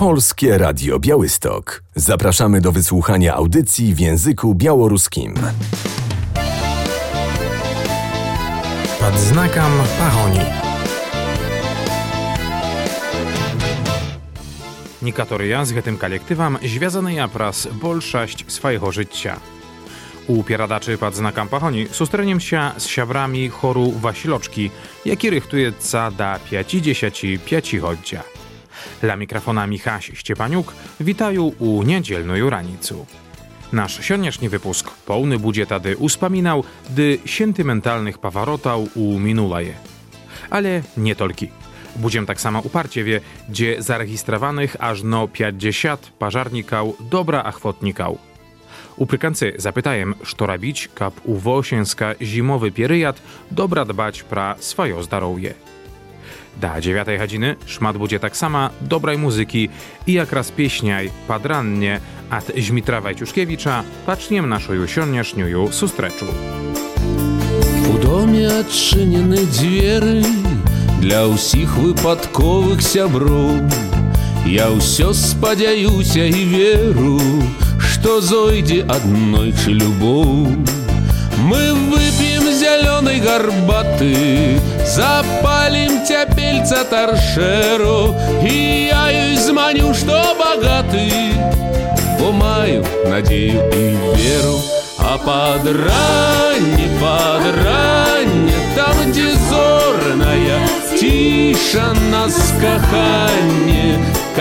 Polskie Radio Białystok. Zapraszamy do wysłuchania audycji w języku białoruskim. Pod znakiem Pahoni. Niekatoria z гэтым калектывам звязаныя праз большасць свайго жыцця. У перадачы пад знакам Пахоні сустрэнемся з сябрамі хору Васілочкі, які рыхтуецца да 55-годдзя. Dla mikrofona Michaś Szczepaniuk witają u niedzielną ranicу. Nasz sionieczny wypusk pełny będzie tady uspominał dy sentymentalnych pawarotał u minulaje. Ale nie tolki. Będziemy tak samo uparcie wie, gdzie zarejestrowanych aż no 50 pażarnikał dobra achwotnikał. U prykancy zapytajem, co robić, kap u wosienska zimowy pieryjad dobra dbać pra swoje zdrowie. Da 9 godziny szmat będzie tak sama dobrej muzyki i jak raz pieśniaj padrannie od Zmitra Wajciuszkiewicza paczniem naszą sioniaszniuju sustreczu. У доме адчынены дзверы для ўсіх выпадковых сяброў. Я ўсё спадзяюся і веру, што зойдзе аднойчы любоў. Мы выпьем зялёнай гарбаты, запалим цяпельца торшеру, и я ёй зманю, што багаты, бо маю надею и веру. А под ранне, там, где зорная тиша нас каханне,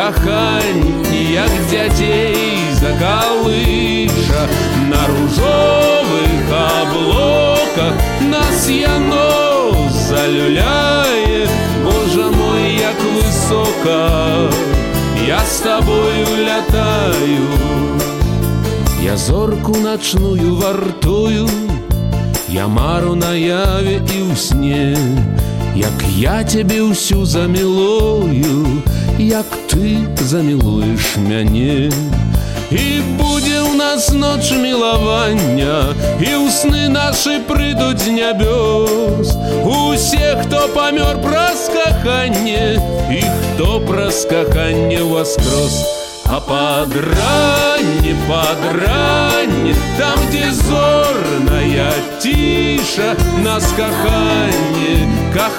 як дзяцей закалыша, на ружовых облоках нас яно залюляе. Боже мой, як высоко я с тобою лятаю. Я зорку ночную вартую, я мару наяве и ў сне, як я тебе ўсю замілую, як ты замілуеш мяне. І будзе ў нас ноч мілавання, і ў сны нашы прыйдуць з нябёс усе, хто памёр праз каханне, і хто праз каханне воскрос. А под ранне, там, где зорная тиша нас каханне,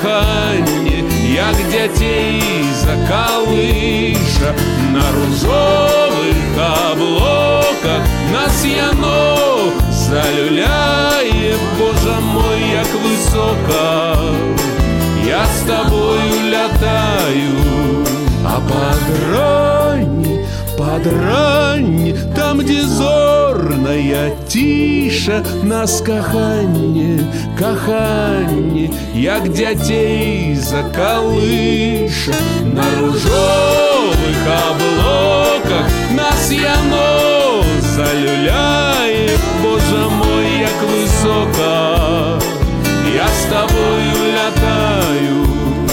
як дзяцей закалыша, на ружовых облоках нас яно залюляе. Боже мой, як высоко я с тобою лятаю. А под ранне, там, где зорная тиша нас каханне, як дзяцей закалыша, на ружовых облоках нас яно залюляе. Боже мой, як высоко я с тобою лятаю.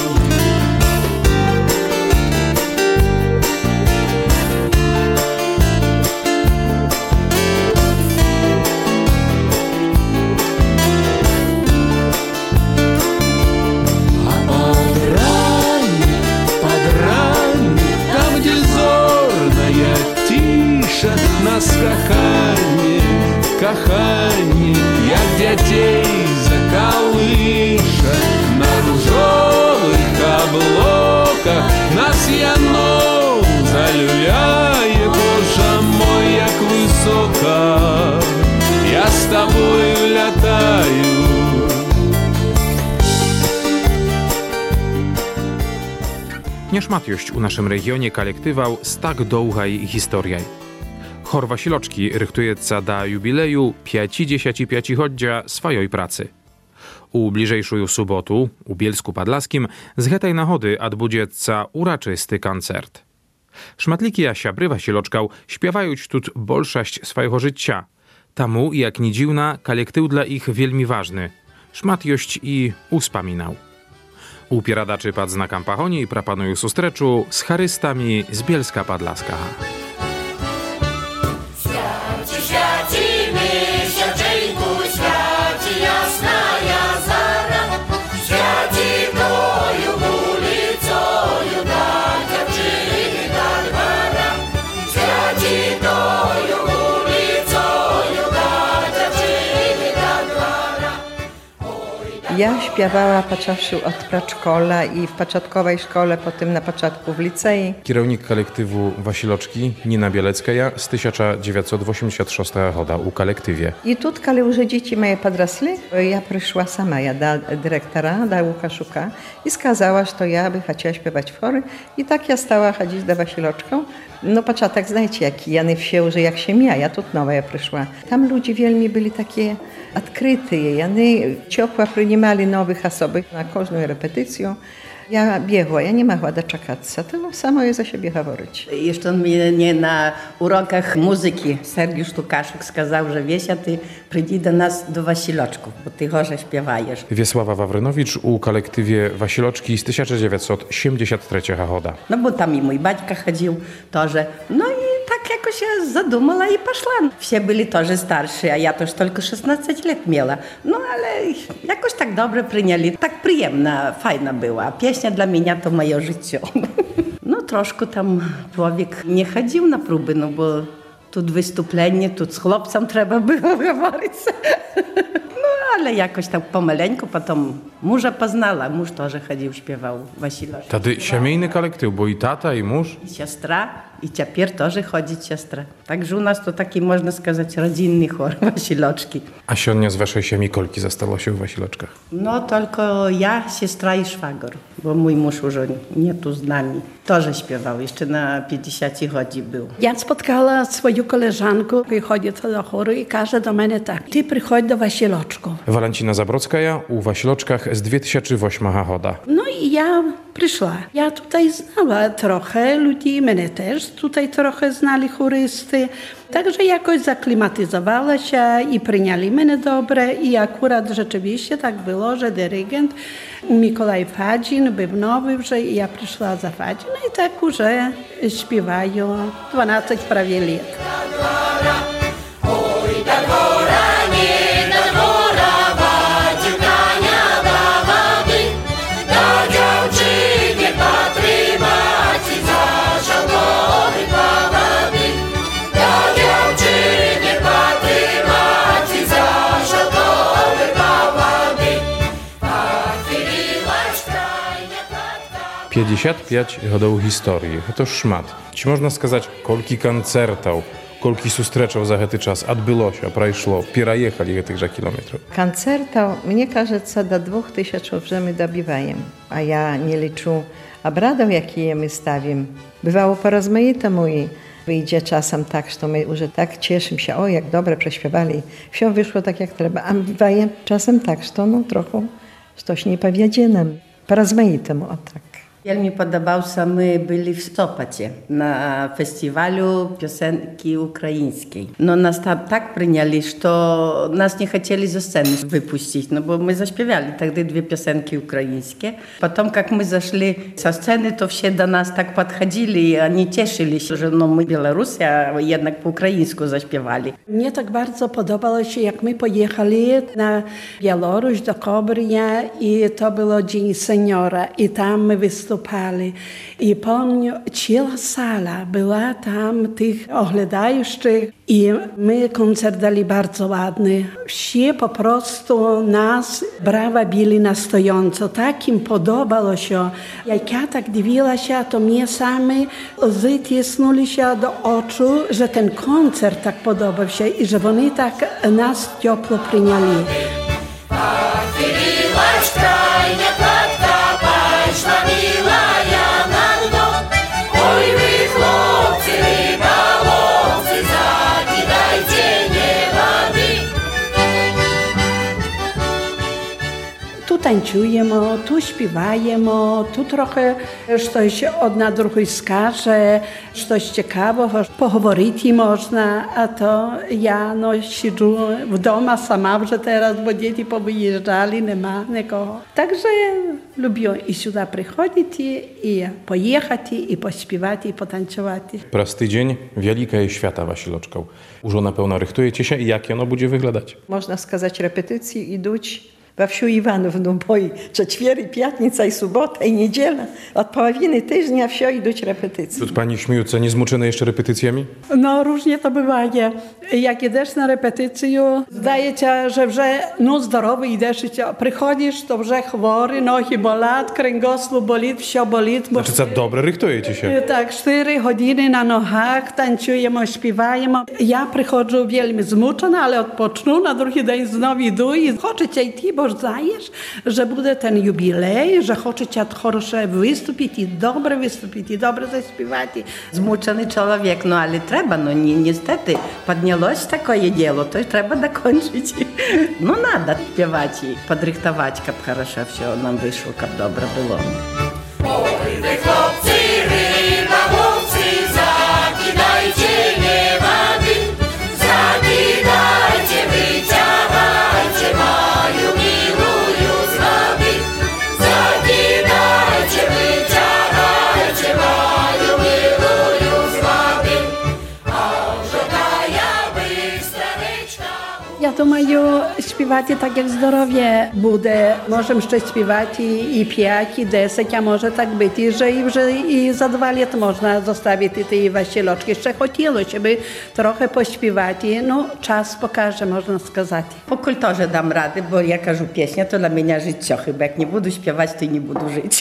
Нас каханне, як дзяцей закалыша, на ружовых облоках нас яно залюляе. Боже мой, як высоко я с тобою лятаю. Nieszmat jość u naszym regionie kolektywał z tak długaj historiej. Chor Wasiloczki rychtujeca da jubileju 55-goddzia swojej pracy. U bliżejszą sobotu, u Bielsku Podlaskim, z hetej nahody odbudzeca uraczysty koncert. Szmatliki a siabry Wasiloczkał śpiewają tu bolszaść swojego życia. Tamu, jak ni dziwna, kolektyw dla ich wielmi ważny. Szmat jość i uspaminał. U pieradaczy pod znakiem Pahoni proponują sustreczu z charystami z Bielska Podlaska. Świaci, Ja śpiewała począwszy od przedszkola i w początkowej szkole, potem na początku w licei. Kierownik kolektywu Wasiloczki Nina Bieleckaja z 1986 года u kolektywie. I tu, kiedy już dzieci moje podrasły, ja przyszła sama, ja do dyrektora, do Łukaszuka i skazała, że ja by chciała śpiewać w chory. I tak ja stała chodzić do Wasiloczką. No początek, знаете, jaki Jany wsiał, że jak się mija, ja tu nowa ja przyszła. Tam ludzie wielmi byli takie odkryte, Jany ciepło przyjmowali nowych osób na każdą repetycję. Ja biegła, ja nie mogła doczekać się, tylko samo je za siebie mówić. Jeszcze on mnie na urokach muzyki Sergiusz Łukaszuk сказал, że Wiesia, ty przyjdź do nas do Wasiloczków, bo ty chorze śpiewajesz. Wiesława Wawrynowicz u kolektywie Wasiloczki z 1973 года. No bo tam i mój baćka chodził też. No i tak jakoś ja zadumała i poszła. Wszyscy byli też starsi, a ja też tylko 16 lat miała. No ale jakoś tak dobrze przyjęli. Tak przyjemna, fajna była. Pieśnia dla mnie to moje życie. No troszkę tam człowiek nie chodził na próby, no bo tu wystąpienie, tu z chłopcem trzeba było mówić. No ale jakoś tak pomaleńku, potem męża poznała. Mąż też chodził, śpiewał Wasiloczki. Wtedy siemejny kolektyw, bo i tata, i mąż. I siostra, i teraz też chodzi siostra. Także u nas to taki, można сказать, rodzinny chór Wasiloczki. A siodnia z waszej siemi kolki zostało się w Wasiloczkach? No tylko ja, siostra i szwagier, bo mój mąż już nie tu z nami. Też śpiewał, jeszcze na 50 godzin był. Ja spotkała swoją koleżankę, przychodzi do chóru i każe do mnie tak, ty przychodź do Wasiloczków. Walencina Zabrockaja u Wasiloczkach z 2008 года. No i ja przyszła. Ja tutaj znała trochę ludzi, mnie też tutaj trochę znali chórysty. Także jakoś zaklimatyzowała się i przyjęli mnie dobre i akurat rzeczywiście tak było, że dyrygent Mikołaj Fadzin był nowy, że ja przyszła za Fadzin i tak już śpiewają 12 prawie lat. Pięćdziesiąt pięć годов historii. To szmat. Czy można сказать, kolki koncertów, kolki сустрэчаў za ten czas odbyło пройшло, переехали tychże kilometrów? Koncertów, mnie кажется, do 2000 już my dobiwajem, a ja nie liczę obradów, jakie my stawimy. Bywało po rozmaitemu i wyjdzie czasem tak, że my już tak cieszymy się, o jak dobrze prześpiewali, wszystko wyszło tak jak trzeba, a bywaje czasem tak, że no trochę coś nie powiedzie nam. Po rozmaitemu, o tak. Wielmi podobał się, my byli w Sopocie na festiwalu piosenki ukraińskiej. No nas tam tak przyjęli, że nas nie chcieli ze sceny wypuścić, no bo my zaśpiewali wtedy 2 piosenki ukraińskie. Potem jak my zeszli ze sceny, to wszyscy do nas tak podchodzili i oni cieszyli się, że no my Białorusy, a jednak po ukraińsku zaśpiewali. Mnie tak bardzo podobało się, jak my pojechali na Białoruś do Kobrynia i to było Dzień Seniora i tam my wystąpili. I pomnę, cała sala była tam tych oglądających i my koncert dali bardzo ładny. Wszyscy po prostu nas brawa bili na stojąco. Tak im podobało się. Jak ja tak dziwiła się, to mnie sami łzy tisnęły się do oczu, że ten koncert tak podobał się i że oni tak nas ciepło przyjęli. Tu tańczujemy, tu śpiewajemy, tu trochę coś одна другой skaże, coś ciekawego, poговорить można, a to ja no siedzę w domu sama już teraz, bo dzieci powyjeżdżali, nie ma nikogo. Także lubię i сюда przychodzić, i pojechać, i pośpiewać, i potańcować. Prosty dzień, wielka jest świata Wasiloczką. Już ona pełna rychtujecie się i jak ono będzie wyglądać? Można сказать, repetycji idą we wsiu Iwanów, no bo i четвер, i piatnica, i sobota, i niedziela. Od połowiny tygodnia wsio idą repetycje. Тут pani śmiejúca, niezmuczone jeszcze repetycjami? No różnie to bywaje. Jak idziesz na repetycję, zdaje się, że zdrowy idziesz i przychodzisz, to chory, nogi bolą, kręgosłup boli, wsio boli. Znaczy, co dobre rychtujecie się. Tak, 4 godziny na nogach, tańczujemy, śpiewajemy. Ja przychodzę wielmi zmuczona, ale odpocznę, na drugi dzień znowu idę i chcecie idти, bo zdajesz, że będzie ten jubilej, że chcecie dobrze wystąpić i dobrze zaśpiewać. Zmuczony człowiek, no ale trzeba, no niestety, podniялось takie dzieło, to trzeba dokończyć. No надо śpiewać i podrychtować, jak хорошо все нам wyszło, jak dobre było. Oj, wy chłopcy, rybałowcy, zakidajcie niewady, zakidajcie, wyciągajcie, maju miluju z wody. Zakidajcie, wyciągajcie, maju miluju z wody. A żotaja bystraweczka. Ja думаю, śpiewacie tak jak zdrowie буде. Możemy jeszcze śpiewać i 5, i 10, a może tak być, że i za 2 lata można zostawić te wasiloczki. Jeszcze chciało się by trochę pośpiewać. No, czas pokaże, można сказать. Po kulturze dam rady, bo ja кажу, pieśnia to dla mnie życie. Chyba jak nie budu śpiewać, to i nie budu żyć.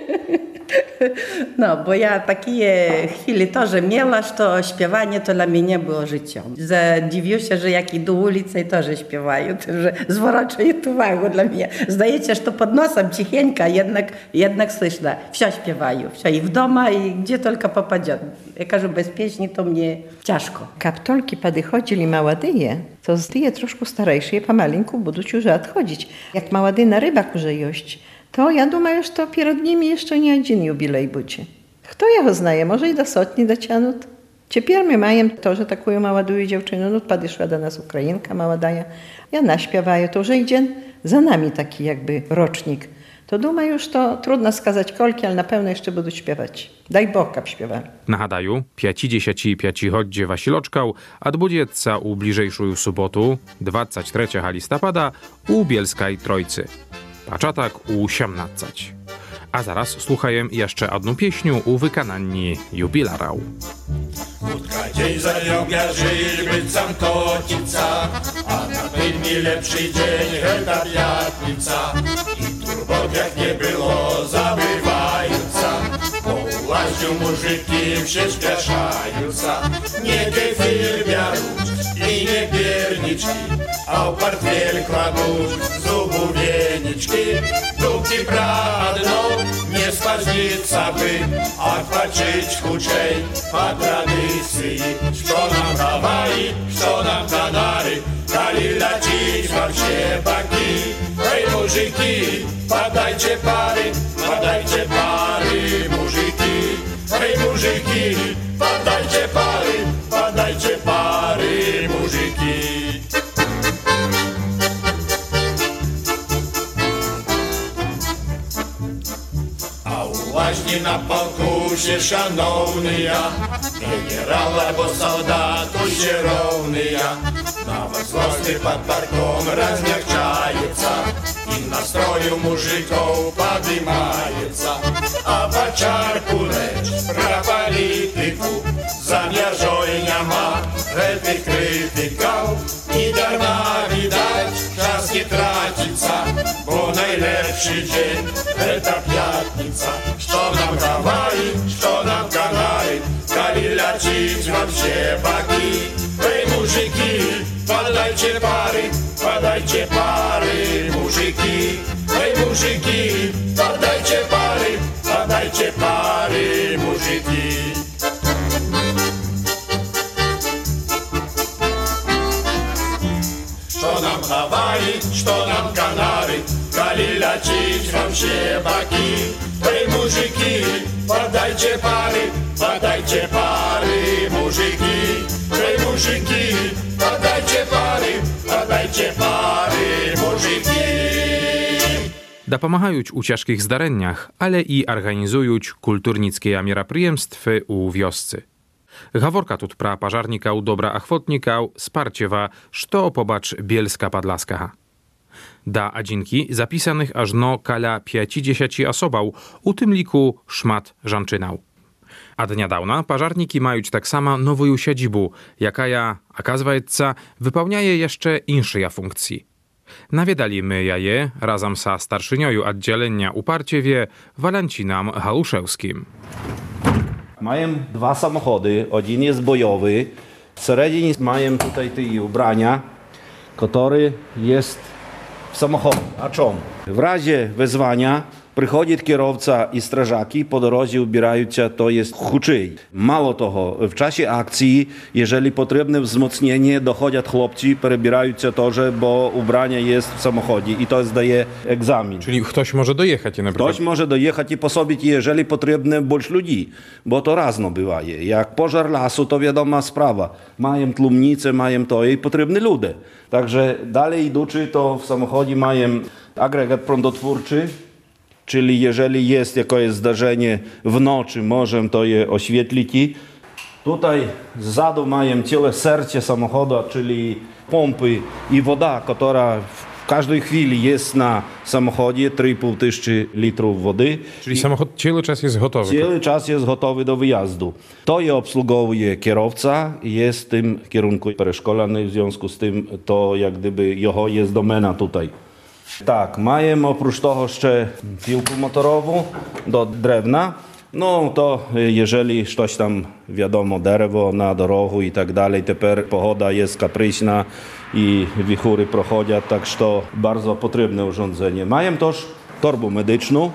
No, bo ja takie chwile też miała, że śpiewanie to dla mnie było życiem. Zadziwię się, że jak idę ulicą i też śpiewają, to że zwracają uwagę dla mnie. Zdaje się, że to pod nosem cichieńka, jednak słyszę, все śpiewają, все i w domu, i gdzie tylko popadzie. Ja кажу, bez pieśni to mnie ciężko. Kaptolki podchodzili maładyje, to z tyje troszkę starejsze pomalinku będą już odchodzić. Jak małady na rybach może jeść, to ja думаю, że to przed nimi jeszcze nie jeden jubilej będzie. Kto jego znaje, może i do 100 docianut. Teraz my mamy to, że taką młodą dziewczynę, no podeszła do nas Ukrainka młodaja, ja naśpiewaję, to że idzie za nami taki jakby rocznik. To думаю, że to trudno skazać kolki, ale na pewno jeszcze będą śpiewać. Daj Bog, aby śpiewali. Nagадаю, 55 hodździe Wasiloczkał, odbudется u bliżejszую sobotu, 23 listopada, u Bielskiej Trojcy. Paczatak u 18. A zaraz słuchajem jeszcze jedną pieśniu u wykonanni jubilarał. Krótka dzień zarobię, żyć sam toczyca, a na pewnie lepszy dzień, ta piatnica. I turbot jak nie było zabywająca, po łaźniu muzyki się śpieszająca. Nie gefirmia róż i nie pierniczki, a w portfel kładą zubu wieniczki. Dupki pradną, nie spaźnica by, a patrzeć huczej po tradycji. Co nam Hawaii, co nam Kanary, kali lecić wam się baki. Hej muzyki, padajcie pary, muzyki. Hej muzyki, padajcie pary, muzyki. Właśnie na pokusie szanowny ja, generał albo soldatu się równy ja. Nawet złośny pod parką rozmiягчается i w nastroju muzyką podymается. A w czarku lecz pra polityku zamierzenia ma tych krytyków i darma widać czas nie tracica, bo najlepszy dzień ta piatnica. Co nam Hawaii, co nam Kanary, kali lecić wam się baki. Hej muzyki, padajcie pary, muzyki. Hej muzyki, padajcie pary, muzyki. Co nam Hawaii, co nam Kanary, kali lecić wam się baki. Hej muzyki, padajcie pary, muzyki. Hej muzyki, padajcie pary, muzyki. Dopomagają u ciężkich zdareniach, ale i organizują kulturnickie мероприемstwy u wioscy. Gaworka tut pra pażarnika u dobra achwotnika, sparciewa, što pobacz Bielska Podlaska. Da adzinki zapisanych aż no kala 50 osobał, u tym liku szmat żanczynał. A dnia dawna pażarniki mają tak sama nową siedzibu, jaka ja, okazwaється, wypełniaje jeszcze inszej funkcji. Nawiedali my je razem sa starszyniою oddzielenia Uparciewie Walancinom Haluszewskim. Mają dwa samochody, jeden jest bojowy, w seredinie mają tutaj te ubrania, który jest w samochodzie. A czemu? W razie wezwania przychodzi kierowca i strażaki, po drodze ubierają się, to jest huczej. Mało tego, w czasie akcji, jeżeli potrzebne wzmocnienie, dochodzą chłopcy, przebierają się torze, bo ubranie jest w samochodzie i to zdaje egzamin. Czyli ktoś może dojechać na przykład? Ktoś może dojechać i posobić, jeżeli potrzebne больше ludzi, bo to razno bywa. Jak pożar lasu, to wiadoma sprawa. Mają tlumnice, mają to i potrzebne ludzie. Także dalej idący, to w samochodzie mają agregat prądotwórczy, czyli jeżeli jest jakieś zdarzenie w nocy, możemy to je oświetlić. Tutaj zadu mają ciele serce samochodu, czyli pompy i woda, która w każdej chwili jest na samochodzie, 3,5 tysiąca litrów wody. Czyli samochód cały czas jest gotowy? Cały czas jest gotowy do wyjazdu. To je obsługuje kierowca, jest w tym kierunku przeszkolony, w związku z tym to jak gdyby jego jest domena tutaj. Tak, mają oprócz tego jeszcze piłkę motorową do drewna. No to jeżeli coś tam, wiadomo, drzewo na drogu i tak dalej, teraz pogoda jest kapryśna i wichury prochodzą, tak że to bardzo potrzebne urządzenie. Mają też torbę medyczną,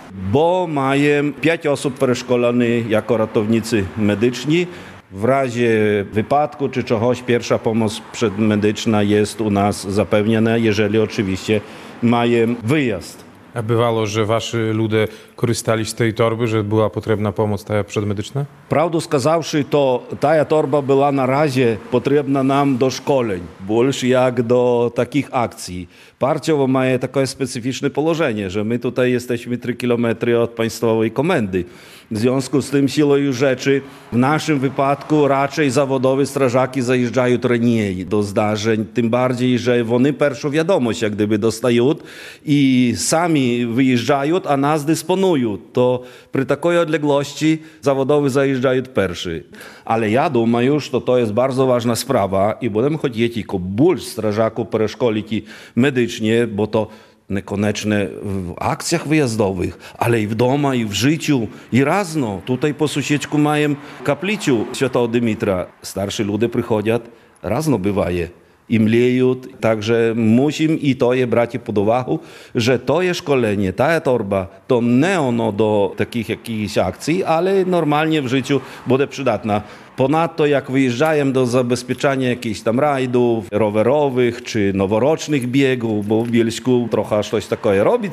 bo mają 5 osób przeszkolonych jako ratownicy medyczni. W razie wypadku czy czegoś pierwsza pomoc przedmedyczna jest u nas zapewniona, jeżeli oczywiście mają wyjazd. A bywało, że wasi ludzie korzystali z tej torby, że była potrzebna pomoc ta przedmedyczna? Prawdę сказавши, to ta torba była na razie potrzebna nam do szkoleń, больше jak do takich akcji. Parciowo ma takie specyficzne położenie, że my tutaj jesteśmy 3 kilometry od państwowej komendy. W związku z tym siłą rzeczy w naszym wypadku raczej zawodowi strażaki zajeżdżają raniej do zdarzeń, tym bardziej, że oni pierwszą wiadomość jak gdyby dostają i sami wyjeżdżają, a nas dysponują. To przy takiej odległości zawodowi zajeżdżają pierwszy. Ale ja думаю, że to jest bardzo ważna sprawa i będziemy chodzić jako больше strażaków przeszkolić medycznie, bo to niekoniecznie w akcjach wyjazdowych, ale i w domu, i w życiu, i razno. Tutaj po sąsiedzku mają kaplicę Świętego Dymitra. Starsi ludzie przychodzą, razno bywaje. I mleją, także musimy i to je brać pod uwagę, że to jest szkolenie, ta torba, to nie ono do takich jakichś akcji, ale normalnie w życiu będzie przydatna. Ponadto jak wyjeżdżają do zabezpieczania jakichś tam rajdów rowerowych czy noworocznych biegów, bo w Bielsku trochę coś takiego robić,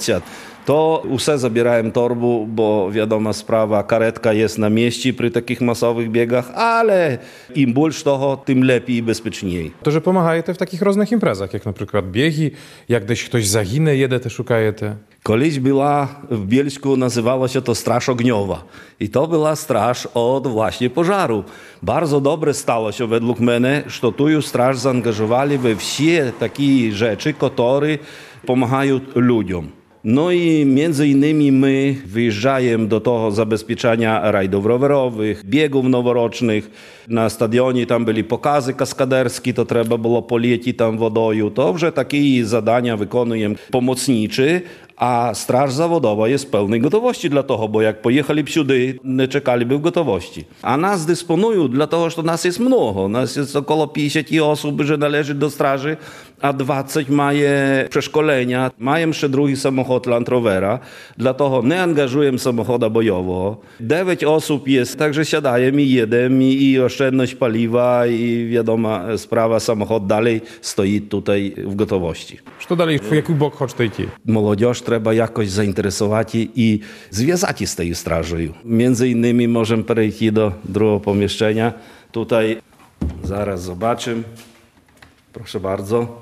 to все zabierają torbu, bo wiadoma sprawa, karetka jest na mieście przy takich masowych biegach, ale im больше tego, tym lepiej i bezpieczniej. To, że pomagajecie w takich różnych imprezach, jak na przykład biegi, jak gdzieś ktoś zaginie, jedzie, te szukajecie. Колись była w Bielsku, nazywało się to Straż Ogniowa. I to była straż od właśnie pożaru. Bardzo dobre stało się według mnie, że tu straż zaangażowali we wszystkie takie rzeczy, które pomagają ludziom. No i między innymi my wyjeżdżamy do tego zabezpieczania rajdów rowerowych, biegów noworocznych. Na stadionie tam byli pokazy kaskaderskie, to trzeba było polecić tam wodą. To вже takie zadania wykonujemy pomocnicze, a straż zawodowa jest w pełnej gotowości dla tego, bo jak pojechali sюди, nie czekaliby w gotowości. A nas dysponują, dlatego że nas jest mnogo. Nas jest około 50 osób, że należy do straży, a 20 mają przeszkolenia. Mają jeszcze drugi samochód Land Rovera, dlatego nie angażuję samochodu bojowego. 9 osób jest, także siadają i jedziemy i oszczędność paliwa i wiadoma sprawa, samochód dalej stoi tutaj w gotowości. Co dalej, w jaki bok chcecie iść? Młodzież trzeba jakoś zainteresować i związać z tej strażą. Między innymi możemy przejść do drugiego pomieszczenia. Tutaj zaraz zobaczymy. Proszę bardzo.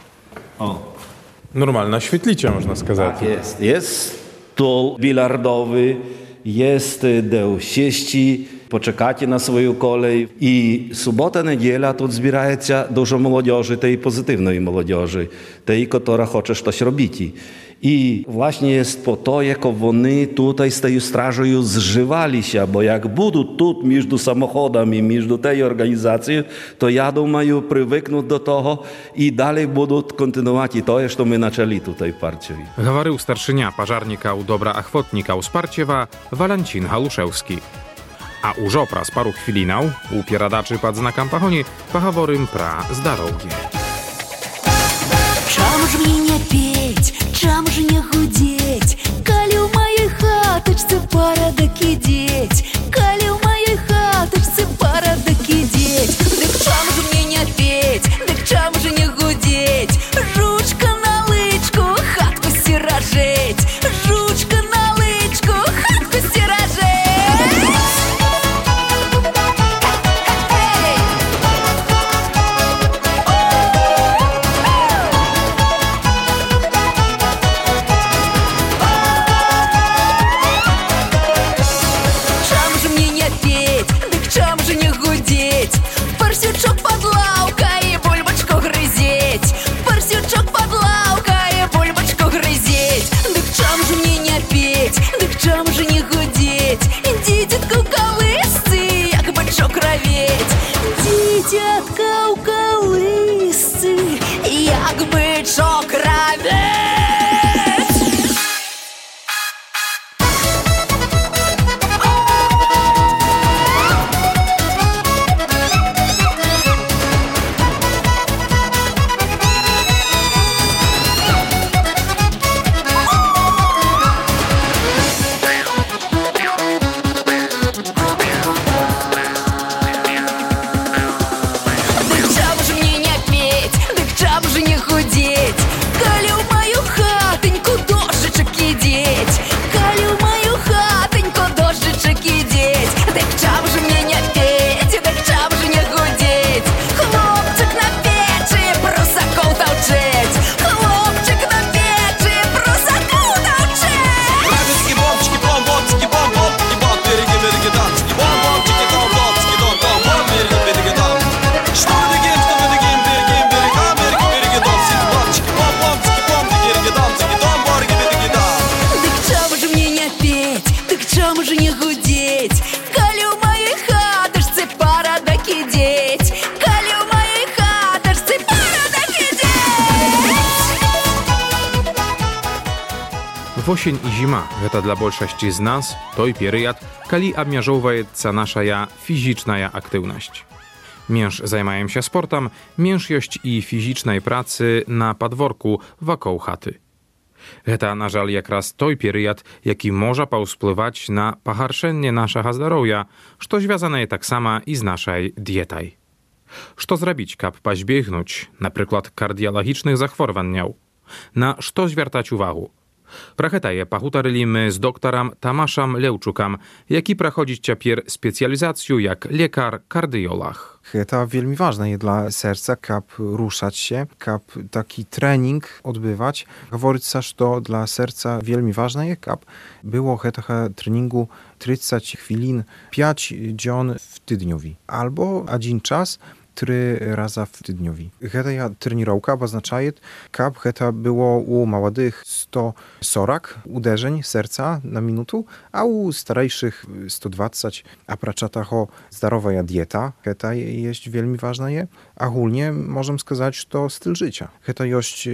O. Normalna świetlica, można сказать. Tak jest. Jest stół bilardowy, jest do sieści, poczekати na swoją kolej. I sobota, niedziela тут збирається дуже молодежі, tej pozytywnej młodzieży, tej, która chce coś robić. I właśnie jest po to, jak oni tutaj z tej strażą zżywali się, bo jak będą tu między samochodami, między tej organizacją, to ja думаю, przywykną do tego i dalej będą kontynuować to, co my zaczęli tutaj w Parciewie. Говорив старшиня пожарника у добра охотника у Спарчева Валентин Галушевский. A уже праз пару хвилинаў у перадачы пад знакам пагоні пагаворым пра здароўе. Чам ж мне не петь, чам ж не гудеть, калі ў маёй хатачцы парадак ідзець, калі ў маёй хатачцы парадак ідзець, дык чам ж мне не петь, дык чам ж не гудеть, жучка на лычку хатку сціражэць, жучка на лычку хатку сціражэць. Парсючок под лаўкай, бульбачку грызець, парсючок под лаўкай, бульбачку грызець. Дык чам же мне не петь, дык чам же не гудеть, дзіцятка ў калысцы, як бычок раветь, дзіцятка ў калысцы, як бычок раветь. Восень і зіма – гэта для большасці з нас той перыяд, калі абмяжоўваецца нашая фізічная актыўнасць. Менш займаемся спортам, менш ёсць і фізічнай працы на падворку вакол хаты. Гэта, на жаль, якраз той перыяд, які можа паўсплываць на пагаршэнне нашага здароўя, што звязанае таксама і з нашай дыетай. Што зрабіць, каб пазбегнуць, напрыклад, кардыялагічных захворванняў? На што звяртаць увагу? Пра гэтае пагутарылі мы з доктарам Тамашам Леўчукам, які праходзіць цяпер спецыялізацыю як лекар-кардыёлаг. To wielmi ważne jest dla serca, kap ruszać się, kap taki trening odbywać. Говорить, że dla serca wielmi ważne jest, kap było tego treningu 30 chwilin 5 dzień w tygodniowi. Albo один час 3 razy w tygodniowi. Гэта trenirowka oznacza, kap гэта było u młodych 140 uderzeń serca na minutę, a u starszych 120. A pracza taho zdrowa dieta, гэта jest wielmi ważna je. Ogólnie możemy сказать, że to styl życia. Гэта jest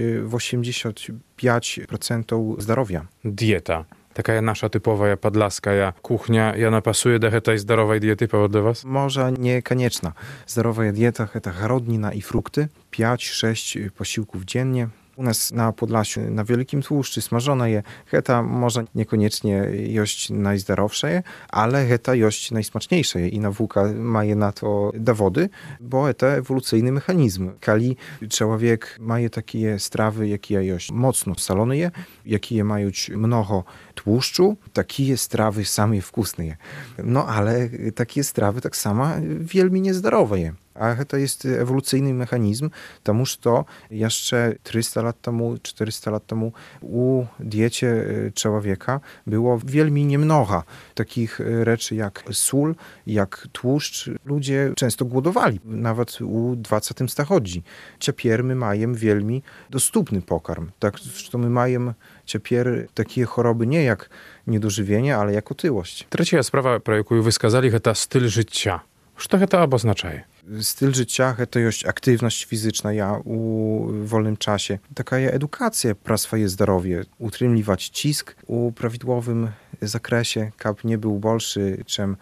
85% zdrowia. Dieta. Taka nasza typowa podlaska kuchnia, ja napasuję do tej zdrowej diety do was? Może niekoniecznie. Zdrowa dieta to garodnina i frukty, 5-6 posiłków dziennie. U nas na Podlasiu na wielkim tłuszczu smażone je. Heta może niekoniecznie jest najzdrowsze, ale heta jest najsmaczniejsze i nauka ma je na to dowody, bo to ewolucyjny mechanizm. Kali człowiek ma takie strawy, jakie jest mocno solone, jakie mają mnogo tłuszczu, takie strawy same wkusne. No ale takie strawy tak samo wielmi niezdrowe. A to jest ewolucyjny mechanizm, тому что jeszcze 300 lat temu, 400 lat temu u diecie człowieka było wielmi niemnoga takich rzeczy jak sól, jak tłuszcz. Ludzie często głodowali, nawet u 20 stachodzi. Ciapier my majem wielmi dostępny pokarm. Tak, że my majem ciapier takie choroby nie jak niedożywienie, ale jak otyłość. Trzecia sprawa, про яку ви сказали, це стиль життя. Що це обозначає? Styl życia to jest aktywność fizyczna u wolnym czasie. Taka edukacja pra swoje zdrowie, utrzymywać cisk u prawidłowym zakresie, kab nie był bolszy czym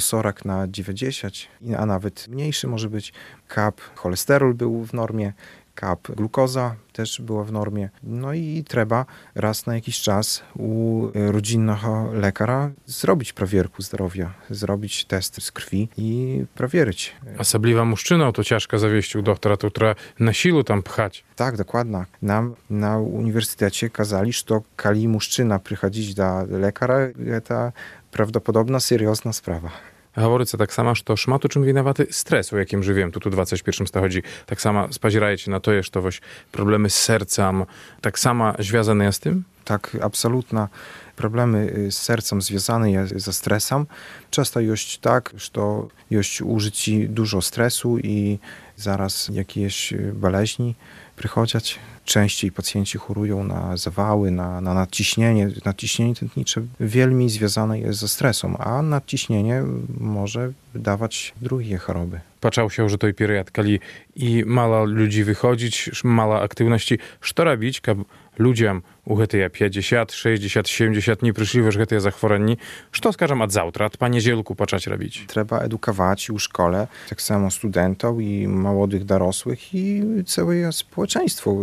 140/90, a nawet mniejszy może być, kab cholesterol był w normie, kab glukoza też była w normie. No i trzeba raz na jakiś czas u rodzinnego lekarza zrobić prawierku zdrowia, zrobić test z krwi i prawierzyć. Особливо мужчину, то ciężko zawieść u doktora, to trzeba na siłę tam pchać. Tak, dokładnie. Nam na uniwersytecie kazali, że kali mужчина przychodzić do lekarza, to prawdopodobna, seriozna sprawa. Говориться так само, что шмат у чым вінаваты стрес, у якім живем тут у 21 стагоддзі. Так само спазіраеце на тое, што вось праблемы з сэрцам так само звязаныя з тым? Tak, absolutnie. Problemy z sercem związane ze stresem. Często jest tak, że jest użyci dużo stresu i zaraz jakieś boleźni przychodzą. Częściej pacjenci chorują na zawały, na nadciśnienie. Nadciśnienie tętnicze wielmi związane jest ze stresem, a nadciśnienie może dawać drugie choroby. Пачаў się ўжо той перыяд, калі і мала людзей выходзіць, мала актыўнасці. Што рабіць, каб людзям у гэтыя 50, 60, 70 не прыйшлі вось гэтыя захворанні? Што, скажам, ад заўтра, ад панядзелку пачаць рабіць? Trzeba edukować u szkole, tak samo studentów i młodych dorosłych i całe społeczeństwo,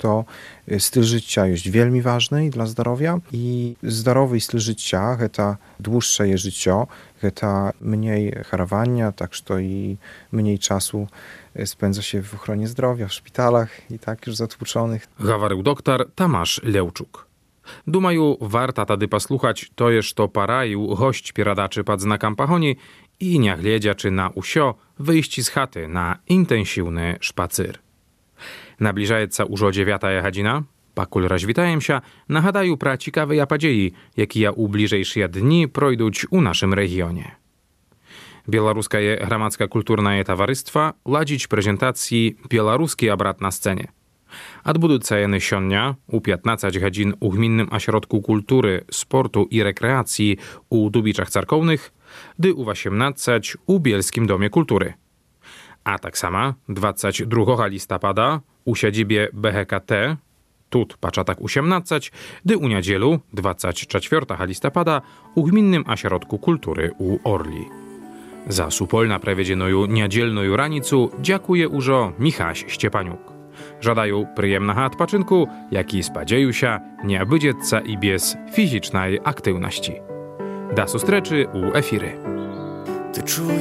że styl życia jest wielmi ważny dla zdrowia i zdrowy styl życia to dłuższe życie, to mniej chorowania, tak że i mniej czasu spędza się w ochronie zdrowia, w szpitalach i tak już zatłuczonych. Гаварыў доктар Тамаш Леўчук. Думаю, варта тады паслухаць тое, што параіў госць перадачы пад знакам пагоні і, не гледзячы на ўсё, выйсці з хаты на інтэнсіўны шпацыр. Набліжаецца ўжо 9 гадзіна. Пакуль развітаемся, нагадаю пра цікавыя падзеі, якія ў бліжэйшыя дні пройдуць у нашым рэгіёне. Беларускае грамадска-культурнае таварыства ладзіць прэзентацыі «Беларускі абрад на сцэне». Адбудуцца яны сёння у 15 гадзін у гмінным асяродку культуры, спорту і рэкрэацыі у Дубічах царкоўных, ды у 18 у Bielskim Domie Kultury. A tak sama 22 listopada u siedzibie BHKT, тут пачатак 18, dy u niedzielu 24 listopada u gminnym asierodku kultury u Orli. Za supolna prawiedzieную niedzielную ranicu dziękuję użo Michaś Szczepaniuk. Żadają przyjemnego odpoczynku, jaki spadzieju się nie obędzie i bez fizycznej aktywności. Do zustreczy u efiry. Ty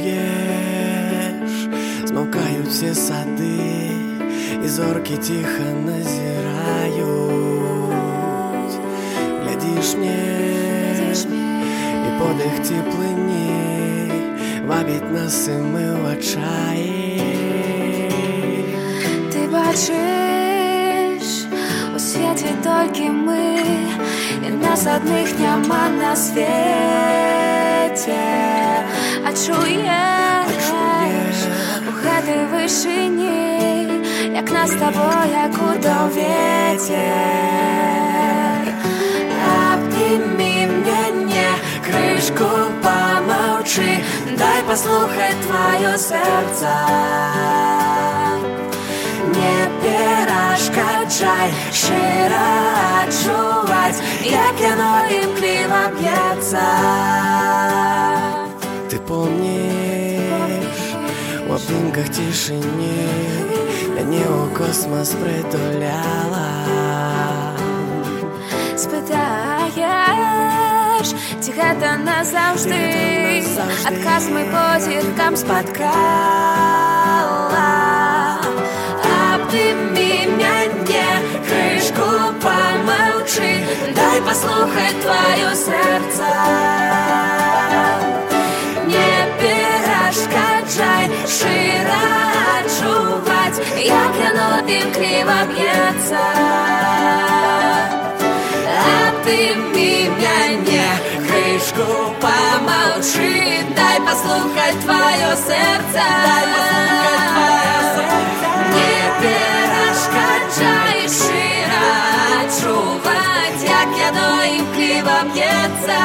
czujesz, zmałkają się sady i zorki cicho nazirają. Глядишь mnie i podech ciepłyni вабить нас і ми в очаї. Ти бачиш, у світі тільки ми, і нас одних нема на світі. А чуєш, у гэтej вишині, як нас з тобою, як удав ветер. Обними меня, крышку помолчи, дай послухать твое сердце. Не перешкоджай, щиро отчувать, як оно імкліво б'ється. Ты помнишь, в обнимках тишине меня у космос притуляла. Спитаєш, ці гэта назавжди, адказ мой позіркам спаткала. Обними меня, крышку помолчи, дай послухать твое сердце. Не перешкоджай, шыра адчуваць, як яно імкліва б'ецца. Абдымі мяне, крышку помолчи, дай послухать твое сердце. Не перешкоджай, широ адчуваць, як яно імкліва б'ецца.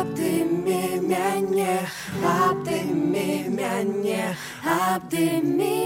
Abdemi